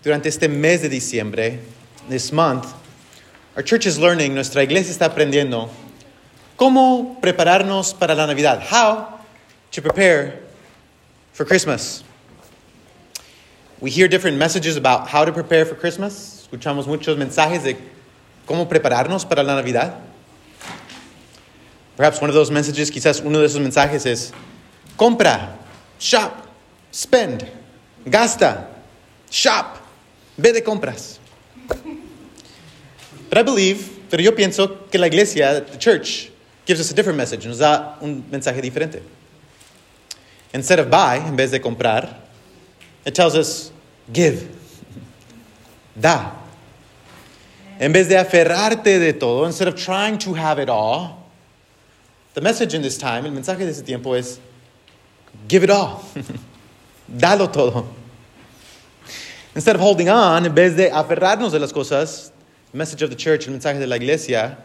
Durante este mes de diciembre, this month, our church is learning, nuestra iglesia está aprendiendo cómo prepararnos para la Navidad. How to prepare for Christmas. We hear different messages about how to prepare for Christmas. Escuchamos muchos mensajes de cómo prepararnos para la Navidad. Perhaps one of those messages, quizás uno de esos mensajes es compra, shop, spend, gasta, shop, ve de compras. But I believe, pero yo pienso que la iglesia, the church, gives us a different message. Nos da un mensaje diferente. Instead of buy, en vez de comprar, it tells us give. Da. En vez de aferrarte de todo, instead of trying to have it all, the message in this time, el mensaje de ese tiempo es give it all. Dalo todo. Instead of holding on, en vez de aferrarnos de las cosas, the message of the church, el mensaje de la iglesia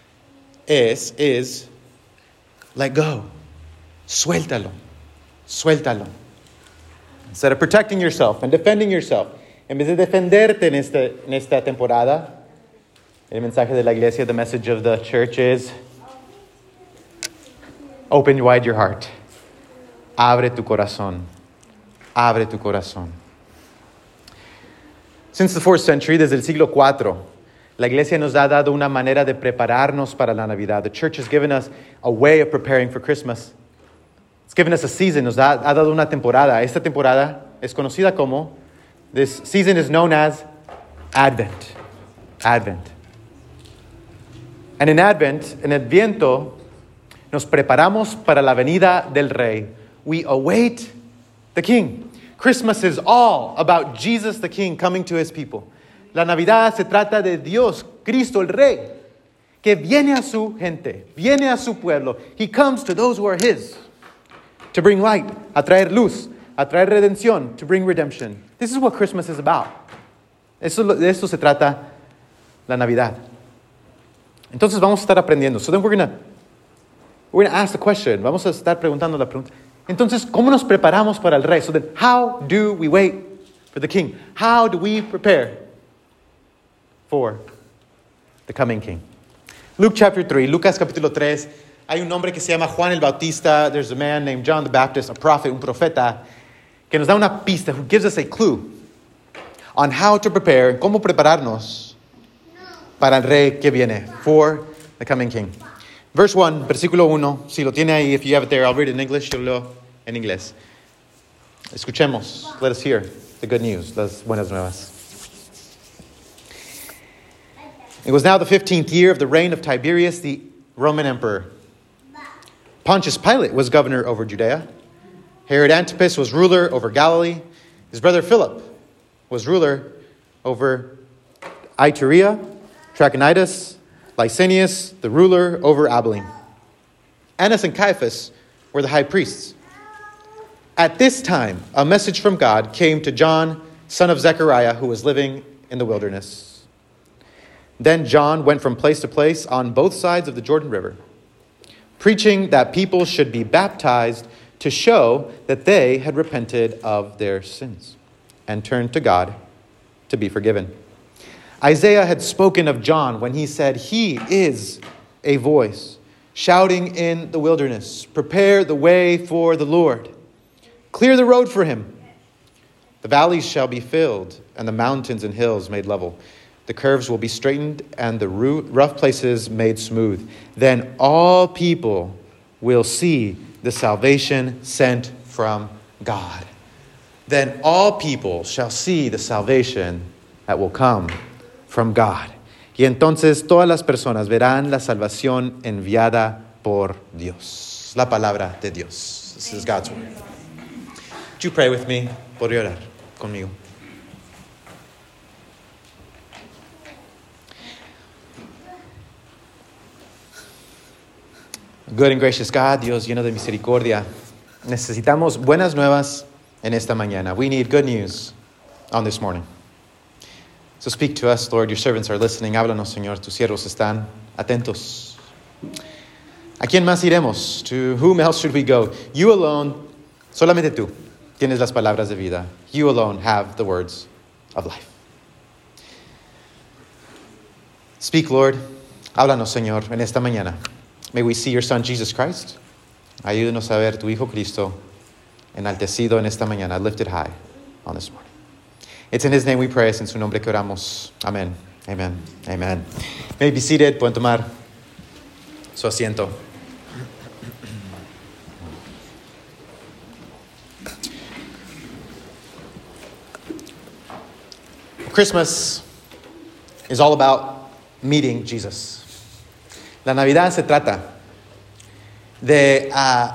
is let go. Suéltalo. Suéltalo. Instead of protecting yourself and defending yourself, en vez de defenderte en esta temporada, el mensaje de la iglesia, the message of the church is open wide your heart. Abre tu corazón. Abre tu corazón. Since the 4th century, desde el siglo IV, la iglesia nos ha dado una manera de prepararnos para la Navidad. The church has given us a way of preparing for Christmas. It's given us a season, nos ha dado una temporada. Esta temporada es conocida como, this season is known as Advent. Advent. And in Advent, en Adviento, nos preparamos para la venida del Rey. We await the King. Christmas is all about Jesus the King coming to his people. La Navidad se trata de Dios, Cristo el Rey, que viene a su gente, viene a su pueblo. He comes to those who are his, to bring light, a traer luz, a traer redención, to bring redemption. This is what Christmas is about. De esto se trata la Navidad. Entonces vamos a estar aprendiendo. So then we're going to ask the question. Vamos a estar preguntando la pregunta. Entonces, ¿cómo nos preparamos para el Rey? So then, how do we wait for the King? How do we prepare for the coming King? Luke chapter 3, Lucas capítulo 3. Hay un hombre que se llama Juan el Bautista. There's a man named John the Baptist, a prophet, un profeta, que nos da una pista, who gives us a clue on how to prepare, cómo prepararnos para el Rey que viene, for the coming King. Verse 1, versículo 1, si lo tiene ahí, if you have it there, I'll read it in English, yo leo en inglés. Escuchemos, let us hear the good news, las buenas nuevas. It was now the 15th year of the reign of Tiberius, the Roman emperor. Pontius Pilate was governor over Judea. Herod Antipas was ruler over Galilee. His brother Philip was ruler over Iturea, Trachonitis, Lysanias, the ruler over Abilene. Annas and Caiaphas were the high priests. At this time, a message from God came to John, son of Zechariah, who was living in the wilderness. Then John went from place to place on both sides of the Jordan River, preaching that people should be baptized to show that they had repented of their sins and turned to God to be forgiven. Isaiah had spoken of John when he said, "He is a voice shouting in the wilderness, prepare the way for the Lord. Clear the road for him. The valleys shall be filled and the mountains and hills made level. The curves will be straightened and the rough places made smooth. Then all people will see the salvation sent from God." Then all people shall see the salvation that will come from God. Y entonces todas las personas verán la salvación enviada por Dios. La palabra de Dios. This is God's word. Would you pray with me? Podría orar conmigo. Good and gracious God, Dios lleno de misericordia, necesitamos buenas nuevas en esta mañana. We need good news on this morning. So speak to us, Lord. Your servants are listening. Háblanos, Señor. Tus siervos están atentos. ¿A quién más iremos? To whom else should we go? You alone, solamente tú, tienes las palabras de vida. You alone have the words of life. Speak, Lord. Háblanos, Señor, en esta mañana. May we see your Son, Jesus Christ. Ayúdanos a ver tu Hijo Cristo enaltecido en esta mañana, lifted high on this morning. It's in his name we pray, es en su nombre que oramos. Amen. Amen. Amen. May be seated. Pueden tomar su asiento. Christmas is all about meeting Jesus. La Navidad se trata de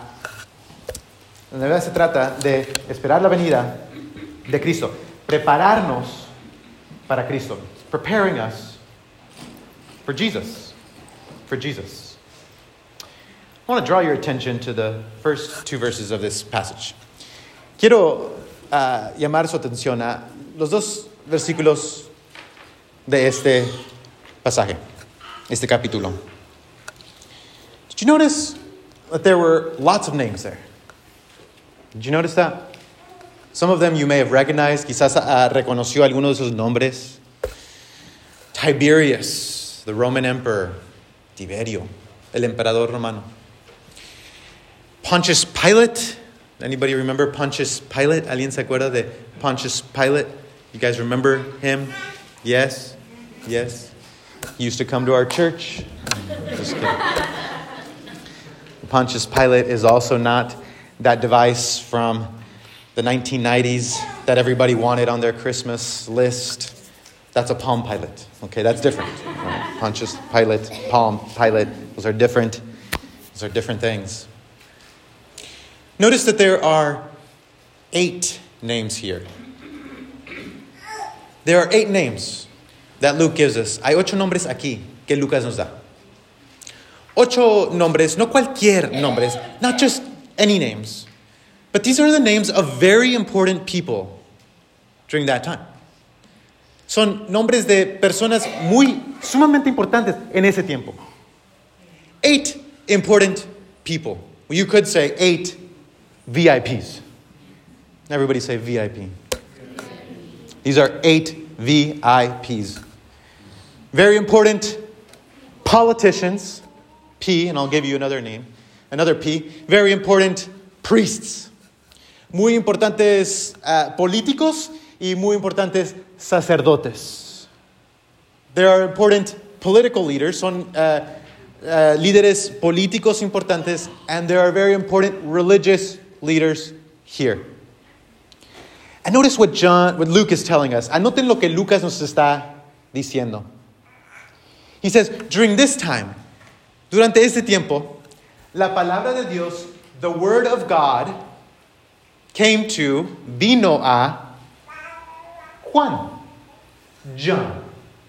esperar la venida de Cristo, prepararnos para Cristo, preparing us for Jesus, for Jesus. I want to draw your attention to the first two verses of this passage. Quiero llamar su atención a los dos versículos de este pasaje, este capítulo. Did you notice that there were lots of names there? Did you notice that? Some of them you may have recognized. Quizás reconoció algunos de esos nombres. Tiberius, the Roman emperor. Tiberio, el emperador romano. Pontius Pilate. Anybody remember Pontius Pilate? ¿Alguien se acuerda de Pontius Pilate? You guys remember him? Yes? Yes? He used to come to our church. Just kidding. Pontius Pilate is also not that device from the 1990s that everybody wanted on their Christmas list. That's a Palm Pilot. Okay, that's different. Right? Pontius Pilate, Palm Pilate, those are different. Those are different things. Notice that there are 8 names here. There are 8 names that Luke gives us. Hay 8 nombres aquí que Lucas nos da. 8 nombres, no cualquier nombres, not just any names. But these are the names of very important people during that time. Son nombres de personas sumamente importantes en ese tiempo. 8 important people. Well, you could say 8 VIPs. Everybody say VIP. These are 8 VIPs. Very important politicians, P, and I'll give you another name, another P. Very important priests. Muy importantes políticos y muy importantes sacerdotes. There are important political leaders, son líderes políticos importantes, and there are very important religious leaders here. And notice what Luke is telling us. Anoten lo que Lucas nos está diciendo. He says, during this time, durante este tiempo, la palabra de Dios, the word of God, vino a Juan. John,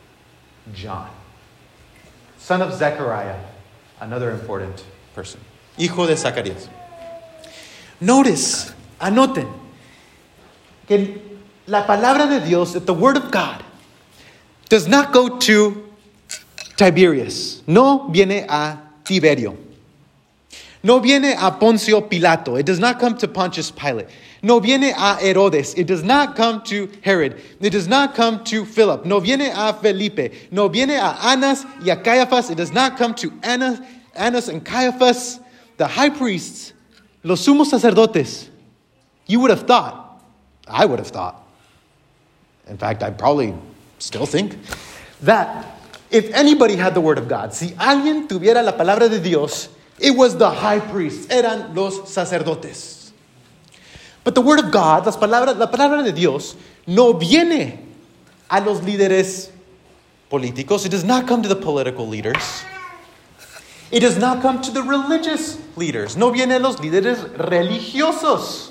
son of Zechariah, another important person. Hijo de Zacarías. Notice, anoten, que la palabra de Dios, the word of God, does not go to Tiberius. No viene a Tiberio. No viene a Poncio Pilato. It does not come to Pontius Pilate. No viene a Herodes. It does not come to Herod. It does not come to Philip. No viene a Felipe. No viene a Annas y a Caiaphas. It does not come to Annas and Caiaphas, the high priests, los sumos sacerdotes. You would have thought, I would have thought, in fact, I probably still think, that if anybody had the word of God, si alguien tuviera la palabra de Dios, it was the high priests, eran los sacerdotes. But the word of God, la palabra de Dios, no viene a los líderes políticos. It does not come to the political leaders. It does not come to the religious leaders. No viene a los líderes religiosos.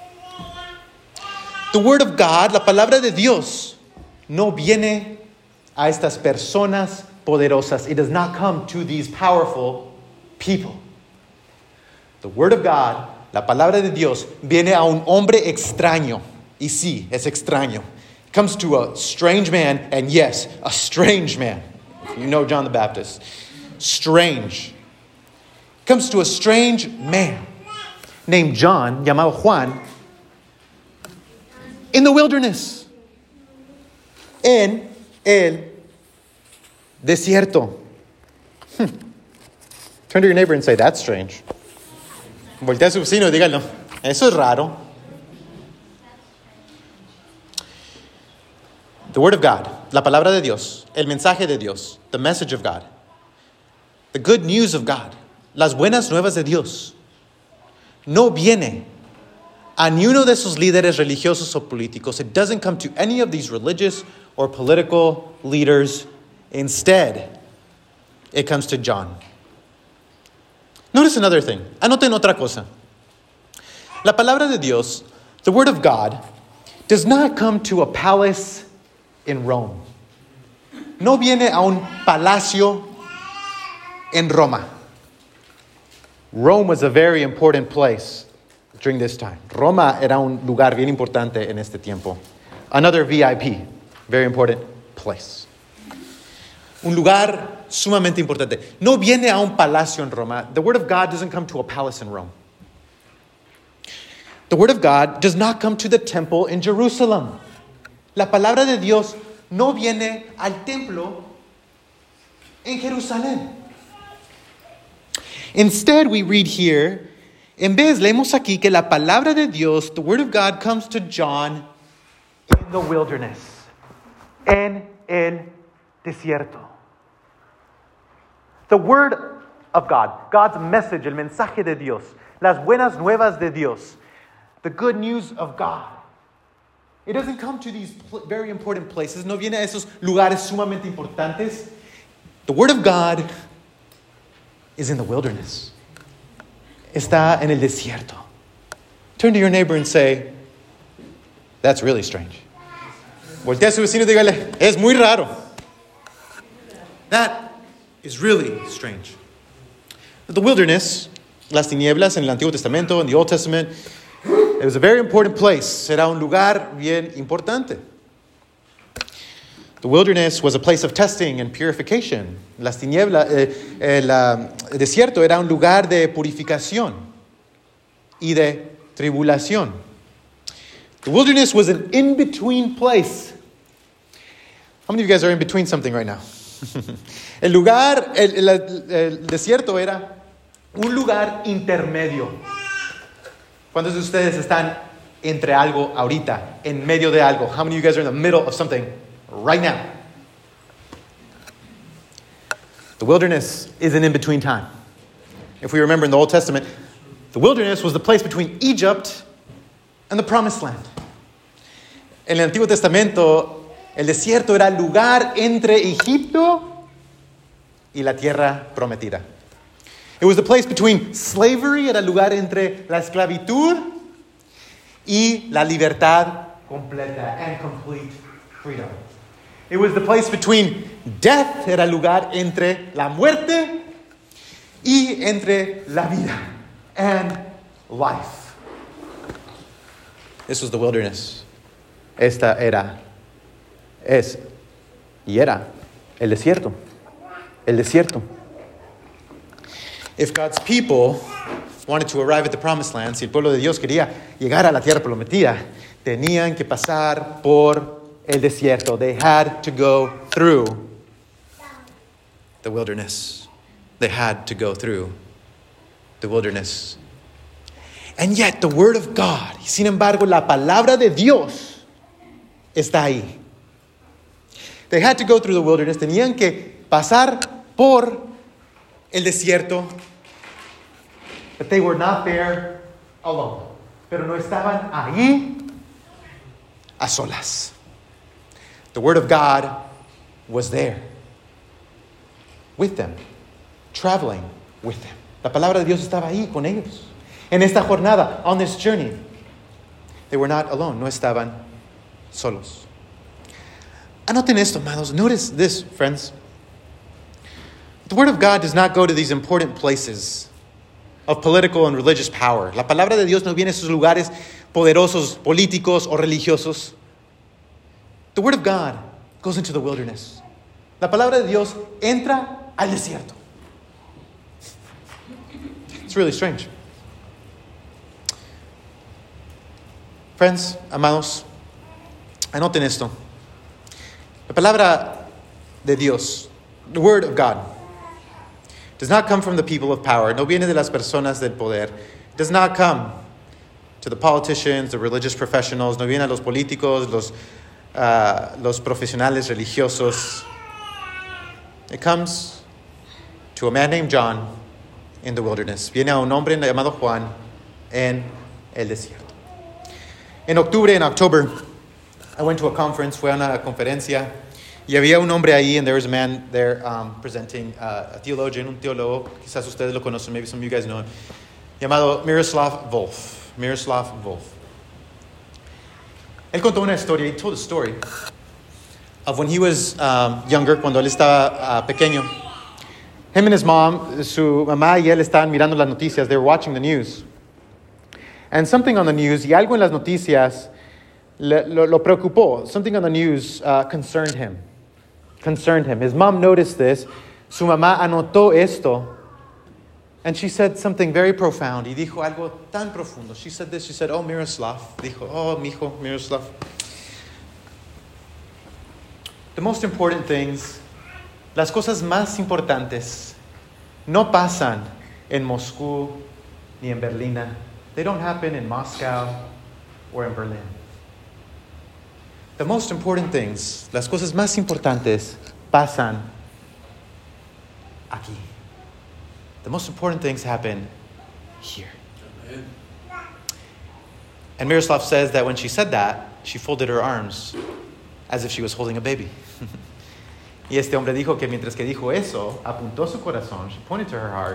The word of God, la palabra de Dios, no viene a estas personas poderosas. It does not come to these powerful people. The word of God, la palabra de Dios, viene a un hombre extraño. Y sí, es extraño. It comes to a strange man, and yes, a strange man. You know John the Baptist. Strange. It comes to a strange man named John, llamado Juan, in the wilderness. En el desierto. Turn to your neighbor and say, that's strange. Voltea a su vecino y dígalo, eso es raro. The word of God, la palabra de Dios, el mensaje de Dios, the message of God, the good news of God, las buenas nuevas de Dios, no viene a ni uno de esos líderes religiosos o políticos. It doesn't come to any of these religious or political leaders. Instead, it comes to John. Notice another thing. Anoten otra cosa. La palabra de Dios, the word of God, does not come to a palace in Rome. No viene a un palacio en Roma. Rome was a very important place during this time. Roma era un lugar bien importante en este tiempo. Another VIP, very important place. Un lugar sumamente importante. No viene a un palacio en Roma. The word of God doesn't come to a palace in Rome. The word of God does not come to the temple in Jerusalem. La palabra de Dios no viene al templo en Jerusalén. Instead, we read here, en vez, leemos aquí que la palabra de Dios, the word of God, comes to John in the wilderness, en el desierto. The word of God, God's message, el mensaje de Dios, las buenas nuevas de Dios, the good news of God. It doesn't come to these very important places. No viene a esos lugares sumamente importantes. The word of God is in the wilderness. Está en el desierto. Turn to your neighbor and say, that's really strange. Voltea a su vecino y dígale, es muy raro. That is really strange. The wilderness, las tinieblas en el Antiguo Testamento, in the Old Testament, it was a very important place. Era un lugar bien importante. The wilderness was a place of testing and purification. Las tinieblas, el desierto era un lugar de purificación y de tribulación. The wilderness was an in-between place. How many of you guys are in between something right now? El desierto era un lugar intermedio. ¿Cuántos de ustedes están entre algo ahorita, en medio de algo? How many of you guys are in the middle of something right now? The wilderness is an in-between time. If we remember in the Old Testament, the wilderness was the place between Egypt and the Promised Land. En el Antiguo Testamento, el desierto era el lugar entre Egipto y la tierra prometida. It was the place between slavery, era el lugar entre la esclavitud y la libertad completa and complete freedom. It was the place between death, era el lugar entre la muerte y entre la vida and life. This was the wilderness. Esta era, es y era el desierto. El desierto. If God's people wanted to arrive at the promised land, si el pueblo de Dios quería llegar a la tierra prometida, tenían que pasar por el desierto. They had to go through the wilderness. They had to go through the wilderness. And yet the word of God, sin embargo, la palabra de Dios está ahí. They had to go through the wilderness. Tenían que pasar por el desierto. But they were not there alone. Pero no estaban ahí a solas. The word of God was there with them, traveling with them. La palabra de Dios estaba ahí con ellos. En esta jornada, on this journey. They were not alone. No estaban solos. Anoten esto, amados. Notice this, friends. The word of God does not go to these important places of political and religious power. La palabra de Dios no viene a esos lugares poderosos, políticos o religiosos. The word of God goes into the wilderness. La palabra de Dios entra al desierto. It's really strange. Friends, amados, anoten esto. La palabra de Dios, The word of God does not come from the people of power. No viene de las personas del poder. It does not come to the politicians, the religious professionals. No viene a los políticos, los profesionales religiosos. It comes to a man named John in the wilderness. Viene a un hombre llamado Juan en el desierto. In October, I went to a conference, fue a una conferencia, y había un hombre ahí, and there was a man there presenting, a theologian, un teólogo, quizás ustedes lo conocen, maybe some of you guys know him, llamado Miroslav Volf. Él contó una historia, he told a story of when he was younger, cuando él estaba pequeño. Him and his mom, su mamá y él estaban mirando las noticias, they were watching the news. And something on the news, y algo en las noticias lo preocupó. Something on the news concerned him. His mom noticed this. Su mamá anotó esto. And she said something very profound. Y dijo algo tan profundo. She said this. She said, "Oh, Miroslav." Dijo, "Oh, mijo, Miroslav. The most important things, las cosas más importantes, no pasan en Moscú ni en Berlín. They don't happen in Moscow or in Berlin. The most important things, las cosas más importantes, pasan aquí. The most important things happen here." Amen. And Miroslav says that when she said that, she folded her arms as if she was holding a baby. Y este hombre dijo que mientras que dijo eso, apuntó su corazón, she pointed to her heart,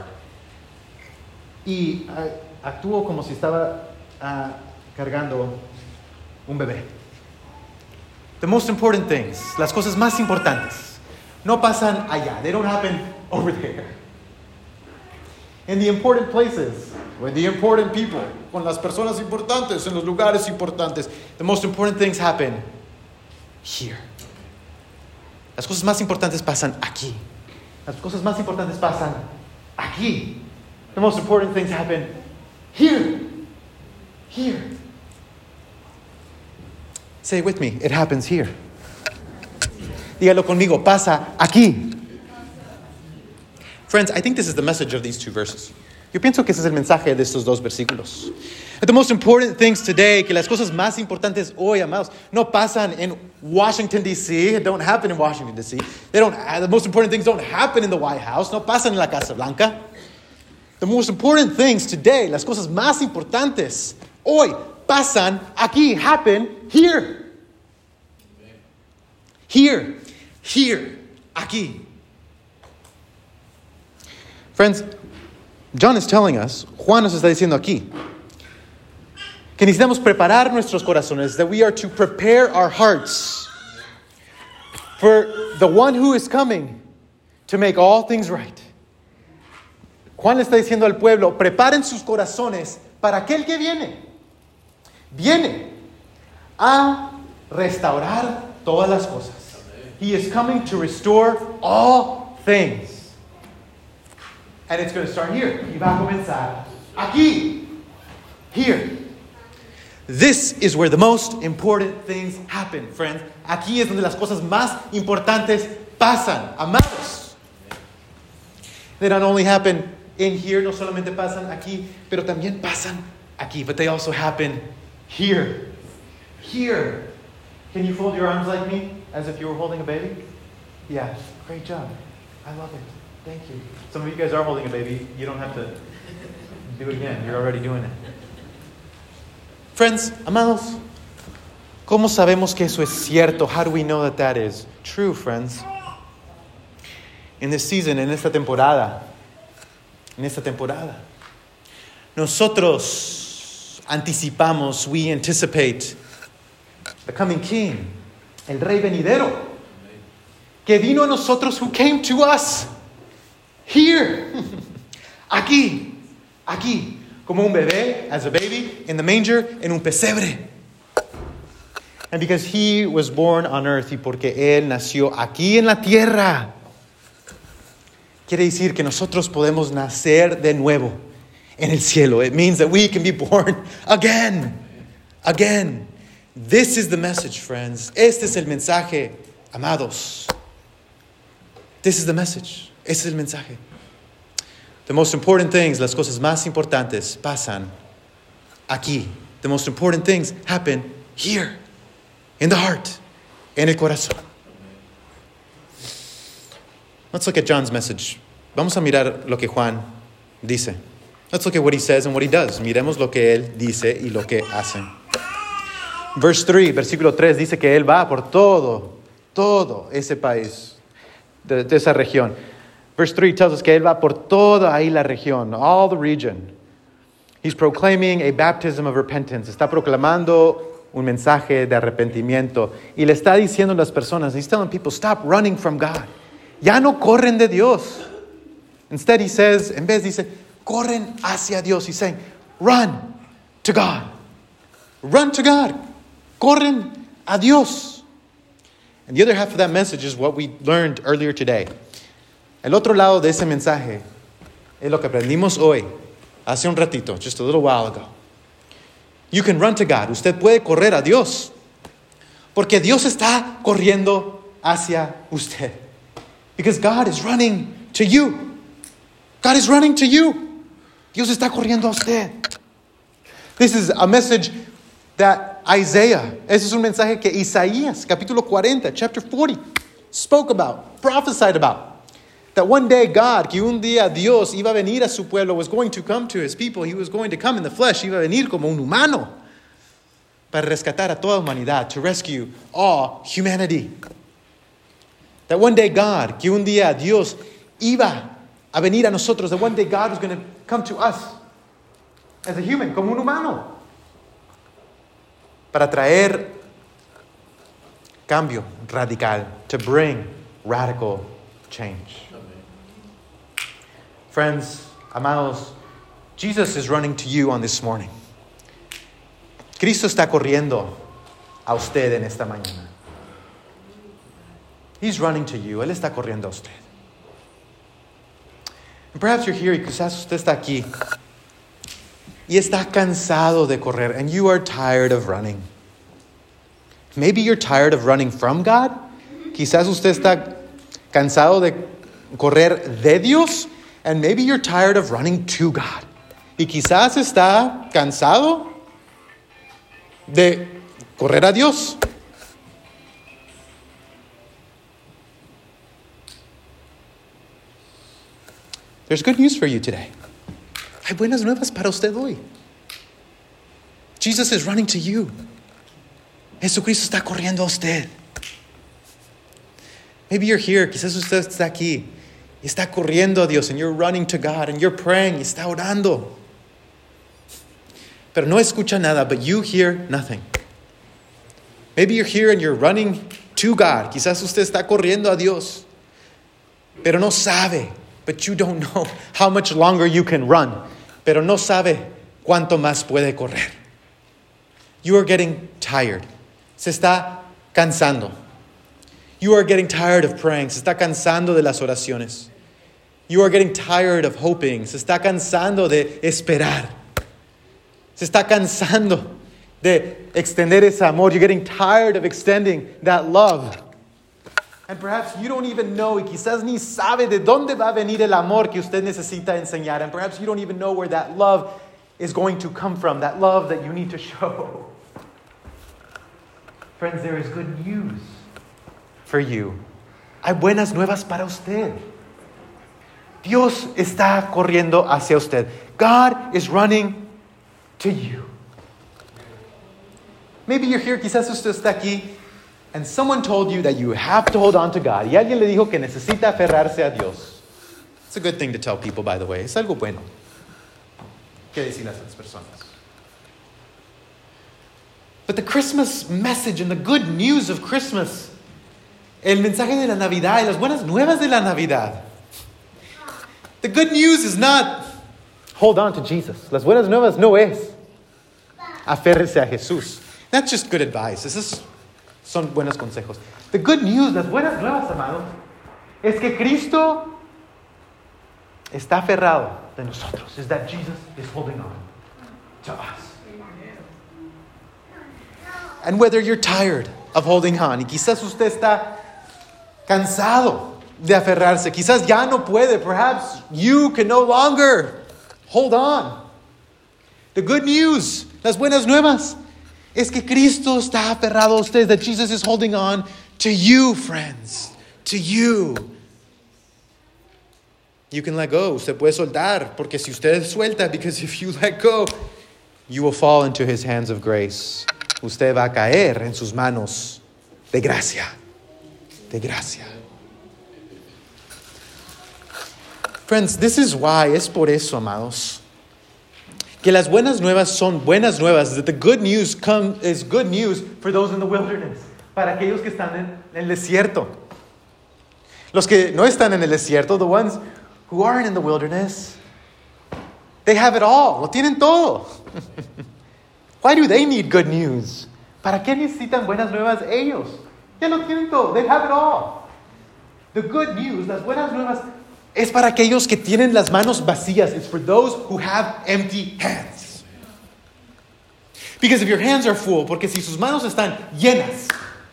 y actuó como si estaba cargando un bebé. The most important things, las cosas más importantes, no pasan allá. They don't happen over there. In the important places, with the important people, con las personas importantes, en los lugares importantes, the most important things happen here. Las cosas más importantes pasan aquí. Las cosas más importantes pasan aquí. The most important things happen here. Here. Say it with me. It happens here. Dígalo conmigo. Pasa aquí. Friends, I think this is the message of these two verses. Yo pienso que ese es el mensaje de estos dos versículos. The most important things today, que las cosas más importantes hoy, amados, no pasan en Washington, D.C. It don't happen in Washington, D.C. The most important things don't happen in the White House. No pasan en la Casa Blanca. The most important things today, las cosas más importantes hoy, pasan aquí, happen here. Here. Aquí. Friends, John is telling us, Juan nos está diciendo aquí, que necesitamos preparar nuestros corazones, that we are to prepare our hearts for the one who is coming to make all things right. Juan le está diciendo al pueblo, preparen sus corazones para aquel que viene. Viene a restaurar todas las cosas. He is coming to restore all things. And it's going to start here. Y va a comenzar aquí. Here. This is where the most important things happen, friends. Aquí es donde las cosas más importantes pasan, amados. They don't only happen in here, no solamente pasan aquí, pero también pasan aquí. But they also happen here. Here. Can you fold your arms like me, as if you were holding a baby? Yeah, great job. I love it. Thank you. Some of you guys are holding a baby. You don't have to do it again. You're already doing it. Friends, amados, ¿cómo sabemos que eso es cierto? How do we know that that is true, friends? In this season, en esta temporada, nosotros anticipamos, we anticipate the coming King, el Rey venidero, que vino a nosotros, who came to us. Here, aquí, como un bebé, as a baby, in the manger, en un pesebre. And because he was born on earth, y porque él nació aquí en la tierra, quiere decir que nosotros podemos nacer de nuevo en el cielo. It means that we can be born again. This is the message, friends. Este es el mensaje, amados. This is the message. Ese es el mensaje. The most important things, las cosas más importantes, pasan aquí. The most important things happen here, in the heart, en el corazón. Let's look at John's message. Vamos a mirar lo que Juan dice. Let's look at what he says and what he does. Miremos lo que él dice y lo que hace. Verse 3, versículo 3 dice que él va por todo ese país, de esa región. Verse 3 tells us que él va por toda ahí la región, all the region. He's proclaiming a baptism of repentance. Está proclamando un mensaje de arrepentimiento. Y le está diciendo a las personas, he's telling people, stop running from God. Ya no corren de Dios. Instead he says, en vez dice, corren hacia Dios. He's saying, run to God. Run to God. Corren a Dios. And the other half of that message is what we learned earlier today. El otro lado de ese mensaje es lo que aprendimos hoy, hace un ratito, just a little while ago. You can run to God. Usted puede correr a Dios. Porque Dios está corriendo hacia usted. Because God is running to you. God is running to you. Dios está corriendo a usted. This is a message that Isaiah, ese es un mensaje que Isaías, capítulo 40, chapter 40, spoke about, prophesied about. That one day God, que un día Dios iba a venir a su pueblo, was going to come to his people. He was going to come in the flesh. Iba a venir como un humano para rescatar a toda humanidad, to rescue all humanity. That one day God, que un día Dios iba a venir a nosotros. That one day God was going to come to us as a human, como un humano, para traer cambio radical, to bring radical change. Friends, amados, Jesus is running to you on this morning. Cristo está corriendo a usted en esta mañana. He's running to you. Él está corriendo a usted. And perhaps you're here y quizás usted está aquí y está cansado de correr, and you are tired of running. Maybe you're tired of running from God. Quizás usted está cansado de correr de Dios. And maybe you're tired of running to God. Y quizás está cansado de correr a Dios. There's good news for you today. Hay buenas nuevas para usted hoy. Jesus is running to you. Jesucristo está corriendo a usted. Maybe you're here. Quizás usted está aquí. Y está corriendo a Dios, and you're running to God, and you're praying, y está orando. Pero no escucha nada, but you hear nothing. Maybe you're here and you're running to God. Quizás usted está corriendo a Dios, pero no sabe, but you don't know how much longer you can run. Pero no sabe cuánto más puede correr. You are getting tired. Se está cansando. You are getting tired of praying. Se está cansando de las oraciones. You are getting tired of hoping. Se está cansando de esperar. Se está cansando de extender ese amor. You're getting tired of extending that love. And perhaps you don't even know, y quizás ni sabe de dónde va a venir el amor que usted necesita enseñar. And perhaps you don't even know where that love is going to come from, that love that you need to show. Friends, there is good news for you. Hay buenas nuevas para usted. Dios está corriendo hacia usted. God is running to you. Maybe you're here, quizás usted está aquí, and someone told you that you have to hold on to God. Y alguien le dijo que necesita aferrarse a Dios. It's a good thing to tell people, by the way. Es algo bueno que decirle a las personas. But the Christmas message and the good news of Christmas, el mensaje de la Navidad y las buenas nuevas de la Navidad. The good news is not hold on to Jesus. Las buenas nuevas no es aférrese a Jesús. That's just good advice. Esos son buenos consejos. The good news, las buenas nuevas, amados, es que Cristo está aferrado de nosotros. Is that Jesus is holding on to us. And whether you're tired of holding on, y quizás usted está cansado de aferrarse. Quizás ya no puede. Perhaps you can no longer hold on. The good news, las buenas nuevas, es que Cristo está aferrado a ustedes. That Jesus is holding on to you, friends. To you. You can let go. Usted puede soltar. Porque si usted suelta, because if you let go, you will fall into his hands of grace. Usted va a caer en sus manos de gracia. De gracia. Friends, this is why, es por eso, amados, que las buenas nuevas son buenas nuevas. That the good news is good news for those in the wilderness. Para aquellos que están en el desierto. Los que no están en el desierto, the ones who aren't in the wilderness, they have it all. Lo tienen todo. Why do they need good news? ¿Para qué necesitan buenas nuevas ellos? Ya lo tienen todo. They have it all. The good news, las buenas nuevas, es para aquellos que tienen las manos vacías. It's for those who have empty hands. Because if your hands are full, porque si sus manos están llenas,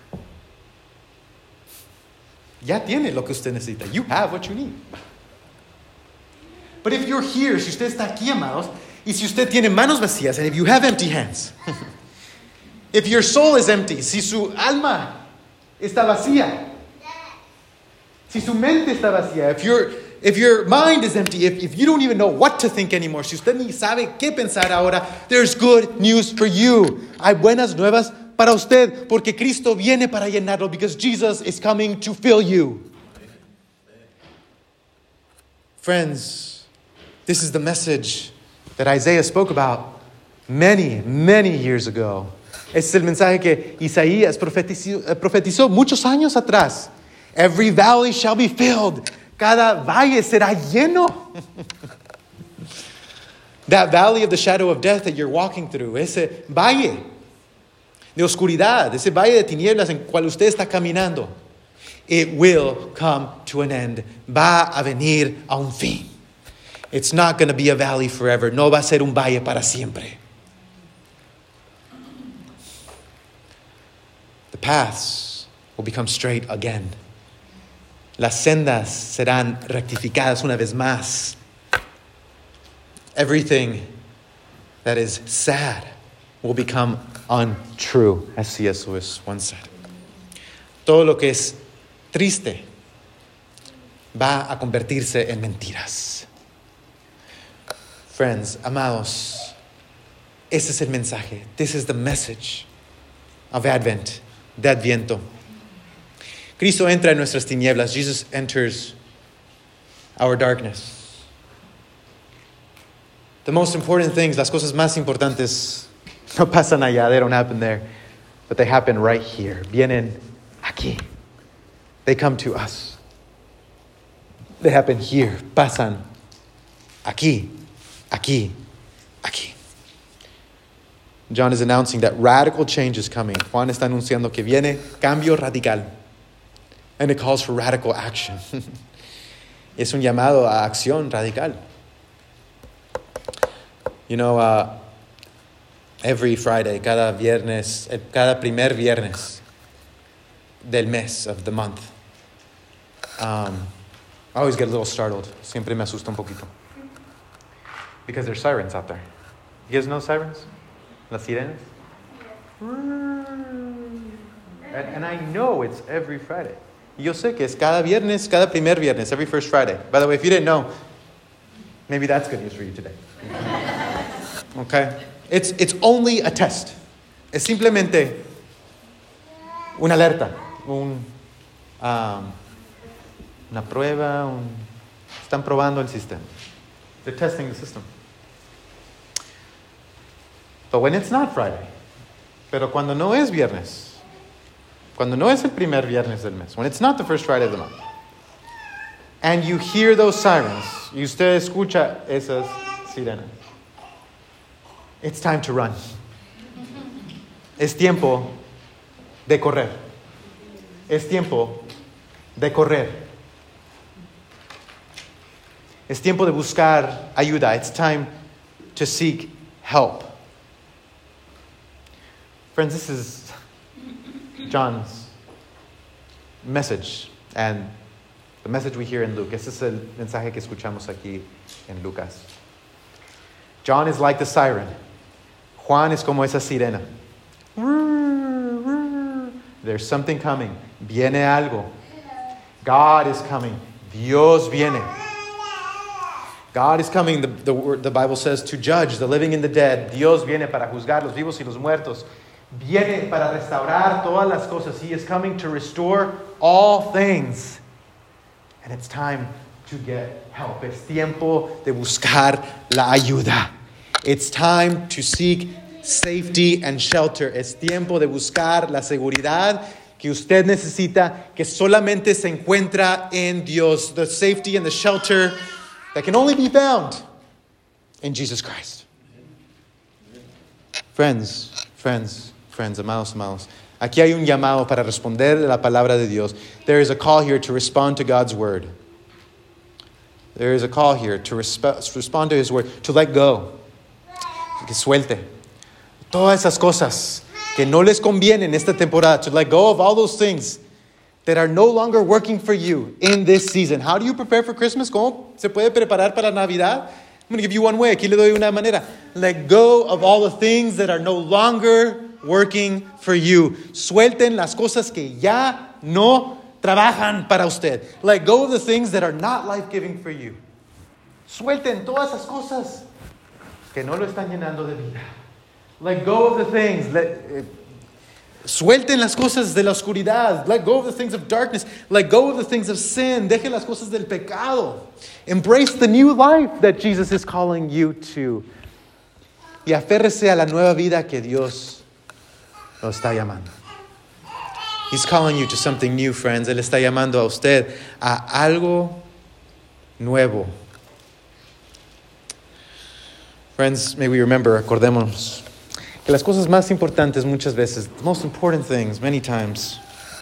ya tiene lo que usted necesita. You have what you need. But if you're here, si usted está aquí, amados, y si usted tiene manos vacías, and if you have empty hands, if your soul is empty, si su alma está vacía, si su mente está vacía, if your mind is empty, if you don't even know what to think anymore, si usted ni sabe qué pensar ahora, there's good news for you. Hay buenas nuevas para usted, porque Cristo viene para llenarlo, because Jesus is coming to fill you. Friends, this is the message that Isaiah spoke about many, many years ago. Este es el mensaje que Isaías profetizó muchos años atrás. Every valley shall be filled. Cada valle será lleno. That valley of the shadow of death that you're walking through, ese valle de oscuridad, ese valle de tinieblas en cual usted está caminando, it will come to an end. Va a venir a un fin. It's not going to be a valley forever. No va a ser un valle para siempre. The paths will become straight again. Las sendas serán rectificadas una vez más. Everything that is sad will become untrue, as C.S. Lewis once said. Todo lo que es triste va a convertirse en mentiras. Friends, amados, ese es el mensaje. This is the message of Advent, de Adviento. Cristo entra en nuestras tinieblas. Jesus enters our darkness. The most important things, las cosas más importantes, no pasan allá. They don't happen there. But they happen right here. Vienen aquí. They come to us. They happen here. Pasan aquí. Aquí. Aquí. John is announcing that radical change is coming. Juan está anunciando que viene cambio radical. And it calls for radical action. Es un llamado a acción radical. You know, every Friday, cada primer viernes del mes, of the month, I always get a little startled. Siempre me asusta un poquito. Because there's sirens out there. You guys know sirens? Las sirenas? And I know it's every Friday. Y yo sé que es cada viernes, cada primer viernes, every first Friday. By the way, if you didn't know, maybe that's good news for you today. Okay? It's only a test. Es simplemente una alerta, una prueba, están probando el sistema. They're testing the system. But when it's not Friday, pero cuando no es viernes, cuando no es el primer viernes del mes, when it's not the first Friday of the month, and you hear those sirens, y usted escucha esas sirenas, it's time to run. Es tiempo de correr. Es tiempo de correr. Es tiempo de buscar ayuda. It's time to seek help. Friends, this is John's message and The message we hear in Luke. Ese es el mensaje que escuchamos aquí en Lucas. John is like the siren. Juan es como esa sirena. There's something coming. Viene algo. God is coming. Dios viene. God is coming, the Bible says, to judge the living and the dead. Dios viene para juzgar los vivos y los muertos. Viene para restaurar todas las cosas. He is coming to restore all things. And it's time to get help. Es tiempo de buscar la ayuda. It's time to seek safety and shelter. Es tiempo de buscar la seguridad que usted necesita, que solamente se encuentra en Dios. The safety and the shelter that can only be found in Jesus Christ. Friends, amados. Aquí hay un llamado para responder a la palabra de Dios. There is a call here to respond to God's word. There is a call here to respond to His word, to let go. Que suelte todas esas cosas que no les convienen en esta temporada. To let go of all those things that are no longer working for you in this season. How do you prepare for Christmas? ¿Cómo se puede preparar para Navidad? I'm going to give you one way. Aquí le doy una manera. Let go of all the things that are no longer working for you. Suelten las cosas que ya no trabajan para usted. Let go of the things that are not life-giving for you. Suelten todas esas cosas que no lo están llenando de vida. Let go of the things. Suelten las cosas de la oscuridad. Let go of the things of darkness. Let go of the things of sin. Deje las cosas del pecado. Embrace the new life that Jesus is calling you to. Y aférrese a la nueva vida que Dios lo está llamando. He's calling you to something new, friends. Él está llamando a usted a algo nuevo. Friends, may we remember, acordémonos, que las cosas más importantes muchas veces, the most important things, many times,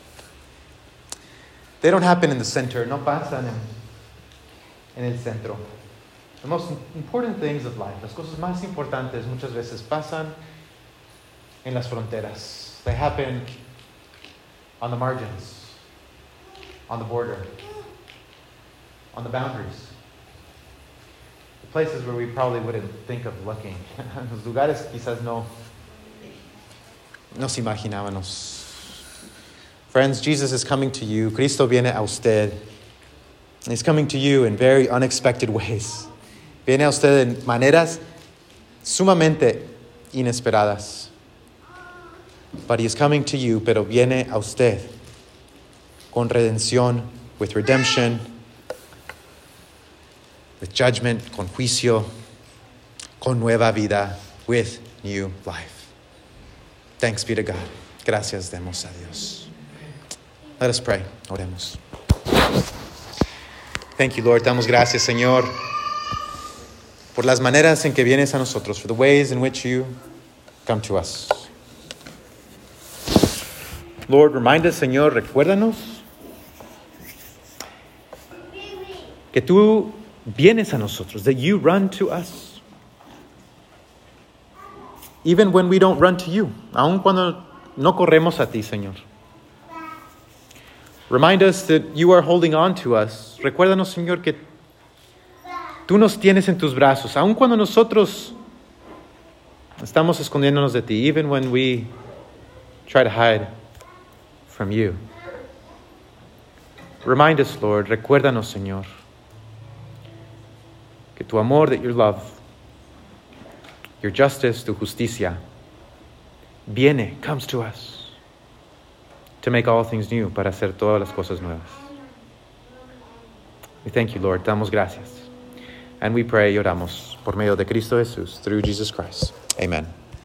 they don't happen in the center, no pasan en el centro. The most important things of life, las cosas más importantes muchas veces pasan en las fronteras. They happen on the margins, on the border, on the boundaries. The places where we probably wouldn't think of looking. Los lugares quizás no nos imaginábamos. Friends, Jesus is coming to you. Cristo viene a usted. He's coming to you in very unexpected ways. Viene a usted en maneras sumamente inesperadas. But He is coming to you, pero viene a usted con redención, with redemption, with judgment, con juicio, con nueva vida, with new life. Thanks be to God. Gracias demos a Dios. Let us pray. Oremos. Thank you, Lord. Damos gracias, Señor, por las maneras en que vienes a nosotros, for the ways in which you come to us. Lord, remind us, Señor, recuérdanos que tú vienes a nosotros, that you run to us. Even when we don't run to you, aun cuando no corremos a ti, Señor. Remind us that you are holding on to us. Recuérdanos, Señor, que tú nos tienes en tus brazos, aun cuando nosotros estamos escondiéndonos de ti, even when we try to hide from you. Remind us, Lord, recuérdanos, Señor, que tu amor, that your love, your justice, tu justicia, comes to us to make all things new, para hacer todas las cosas nuevas. We thank you, Lord. Damos gracias. And we pray y oramos por medio de Cristo Jesús, through Jesus Christ. Amen.